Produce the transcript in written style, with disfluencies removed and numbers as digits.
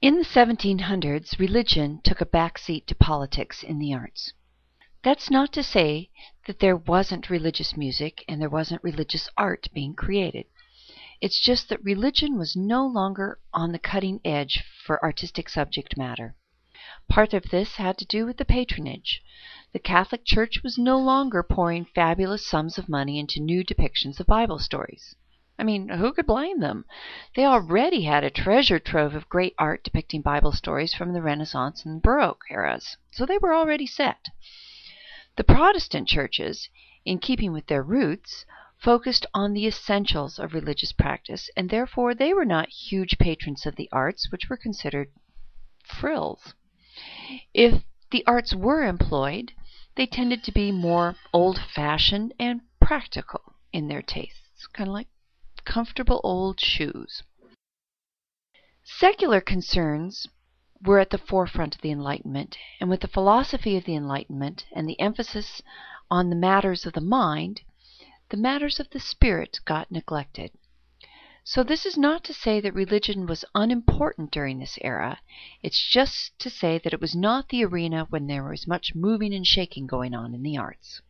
In the 1700s, religion took a back seat to politics in the arts. That's not to say that there wasn't religious music and there wasn't religious art being created. It's just that religion was no longer on the cutting edge for artistic subject matter. Part of this had to do with the patronage. The Catholic Church was no longer pouring fabulous sums of money into new depictions of Bible stories. I mean, who could blame them? They already had a treasure trove of great art depicting Bible stories from the Renaissance and Baroque eras, so they were already set. The Protestant churches, in keeping with their roots, focused on the essentials of religious practice, and therefore they were not huge patrons of the arts, which were considered frills. If the arts were employed, they tended to be more old-fashioned and practical in their tastes, kind of like comfortable old shoes. Secular concerns were at the forefront of the Enlightenment, and with the philosophy of the Enlightenment and the emphasis on the matters of the mind, the matters of the spirit got neglected. So this is not to say that religion was unimportant during this era. It's just to say that it was not the arena when there was much moving and shaking going on in the arts.